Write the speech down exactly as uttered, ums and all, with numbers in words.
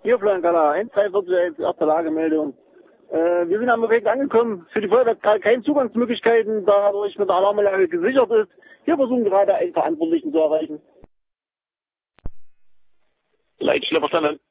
Hier, Flankala, eins drei vier eins, erste Lagemeldung. Äh, wir sind am Objekt angekommen. Für die Feuerwehr hat keine Zugangsmöglichkeiten, dadurch mit der Alarmanlage gesichert ist. Wir versuchen gerade einen Verantwortlichen zu erreichen. Leitstelle verstanden.